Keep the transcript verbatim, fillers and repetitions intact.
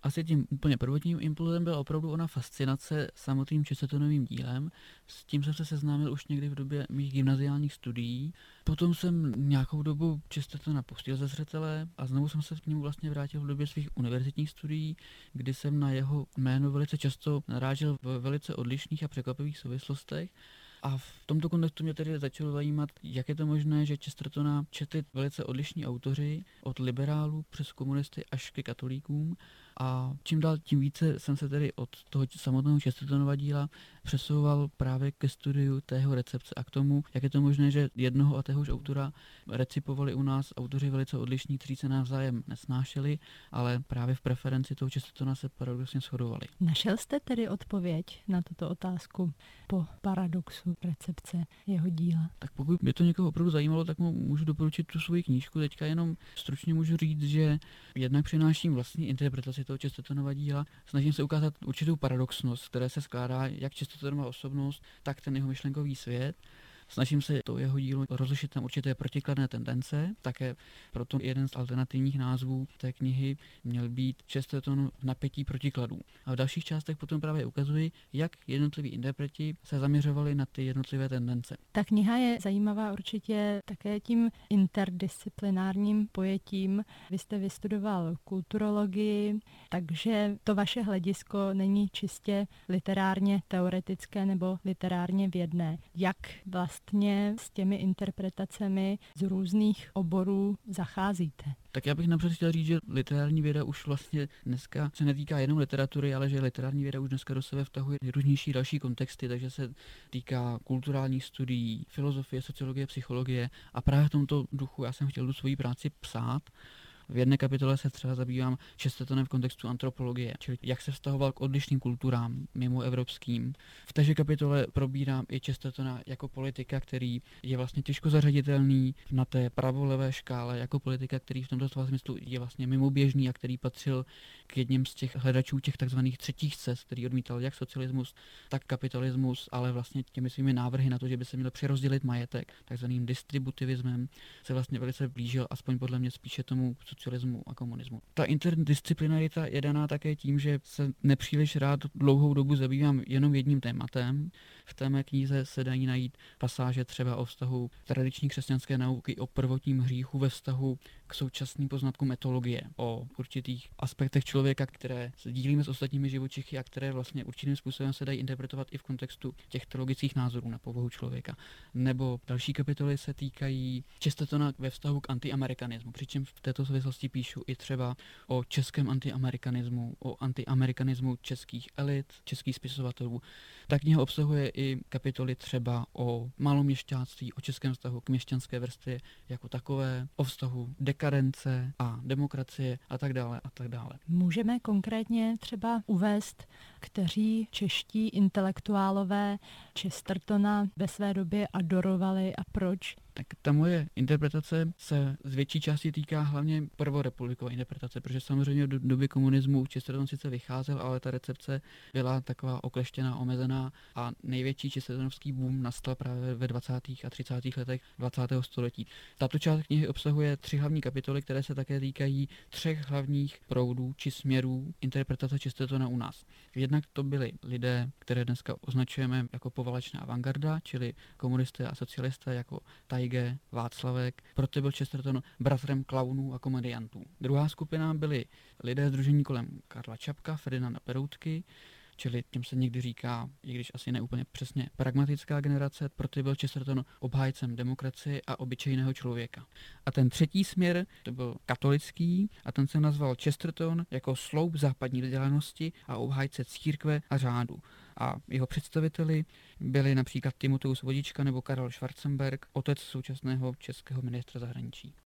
Asi tím úplně prvotním impulzem byla opravdu ona fascinace samotným Chestertonovým dílem. S tím jsem se seznámil už někdy v době mých gymnaziálních studií. Potom jsem nějakou dobu Chestertona pustil ze zřetele a znovu jsem se k němu vlastně vrátil v době svých univerzitních studií, kdy jsem na jeho jméno velice často narážel v velice odlišných a překvapivých souvislostech. A v tomto kontextu mě tedy začalo zajímat, jak je to možné, že Chestertona četli velice odlišní autoři, od liberálů přes komunisty až ke katolíkům. A čím dál tím více jsem se tedy od toho samotného Chestertonova díla přesouval právě ke studiu tého recepce a k tomu, jak je to možné, že jednoho a téhož autora recipovali u nás autoři velice odlišní, kteří se navzájem nesnášeli, ale právě v preferenci toho Chestertona se paradoxně shodovali. Našel jste tedy odpověď na tuto otázku po paradoxu recepce jeho díla? Tak pokud by to někoho opravdu zajímalo, tak mu můžu doporučit tu svoji knížku. Teďka jenom stručně můžu říct, že jednak přináším vlastní interpretaci toho Chestertonova díla. Snažím se ukázat určitou paradoxnost, které se skládá jak Chestertonova osobnost, tak ten jeho myšlenkový svět. Snažím se to jeho dílo rozlišit tam určité protikladné tendence, také proto jeden z alternativních názvů té knihy měl být Chesterton v napětí protikladů. A v dalších částech potom právě ukazuji, jak jednotliví interpreti se zaměřovali na ty jednotlivé tendence. Ta kniha je zajímavá určitě také tím interdisciplinárním pojetím. Vy jste vystudoval kulturologii, takže to vaše hledisko není čistě literárně teoretické nebo literárně vědné. Jak vlastně Vlastně s těmi interpretacemi z různých oborů zacházíte? Tak já bych napřed chtěl říct, že literární věda už vlastně dneska se netýká jenom literatury, ale že literární věda už dneska do sebe vtahuje nejrůznější další kontexty, takže se týká kulturálních studií, filozofie, sociologie, psychologie a právě v tomto duchu já jsem chtěl tu svoji práci psát. V jedné kapitole se třeba zabývám Chestertonem v kontextu antropologie, čili jak se vztahoval k odlišným kulturám mimo evropským. V téže kapitole probírám i Chestertona jako politika, který je vlastně těžko zařaditelný na té pravolevé škále, jako politika, který v tomto smyslu je vlastně mimoběžný a který patřil k jedním z těch hledačů těch takzvaných třetích cest, který odmítal jak socialismus, tak kapitalismus, ale vlastně těmi svými návrhy na to, že by se měl přerozdělit majetek, takzvaným distributivismem, se vlastně velice blížil, aspoň podle mě spíše tomu socialismu a komunismu. Ta interdisciplinarita je daná také tím, že se nepříliš rád dlouhou dobu zabývám jenom jedním tématem. V té mé knize se dají najít pasáže třeba o vztahu tradiční křesťanské nauky, o prvotním hříchu ve vztahu k současným poznatkům etologie, o určitých aspektech člověka, které sdílíme s ostatními živočichy a které vlastně určitým způsobem se dají interpretovat i v kontextu těch teologických názorů na povahu člověka. Nebo další kapitoly se týkají Chestertona ve vztahu k antiamerikanismu, přičemž v této souvislosti píšu i třeba o českém antiamerikanismu, o antiamerikanismu českých elit, českých spisovatelů. Ta kniha obsahuje i kapitoly třeba o maloměšťáctví, o českém vztahu k měšťanské vrstvě jako takové, o vztahu dekadence a demokracie a tak dále a tak dále. Můžeme konkrétně třeba uvést, kteří čeští intelektuálové Chestertona ve své době adorovali a proč? Tak ta moje interpretace se z větší části týká hlavně prvorepublikové interpretace, protože samozřejmě do doby komunismu Chesterton sice vycházel, ale ta recepce byla taková okleštěná, omezená a největší chestertonovský boom nastal právě ve dvacátých a třicátých letech dvacátého století. Tato část knihy obsahuje tři hlavní kapitoly, které se také týkají třech hlavních proudů či směrů interpretace Chestertona u nás. Jednak to byli lidé, které dneska označujeme jako poválečná avantgarda, čili komunisté a socialisté jako Tajge, Václavek, proto byl Chesterton bratrem klaunů a komediantů. Druhá skupina byli lidé sdružení kolem Karla Čapka, Ferdinanda Peroutky, čili tím se někdy říká, i když asi neúplně přesně, pragmatická generace, proto byl Chesterton obhájcem demokracie a obyčejného člověka. A ten třetí směr, to byl katolický, a ten se nazval Chesterton jako sloup západní vzdělanosti a obhájce církve a řádu. A jeho představiteli byli například Timoteus Vodička nebo Karel Schwarzenberg, otec současného českého ministra zahraničí.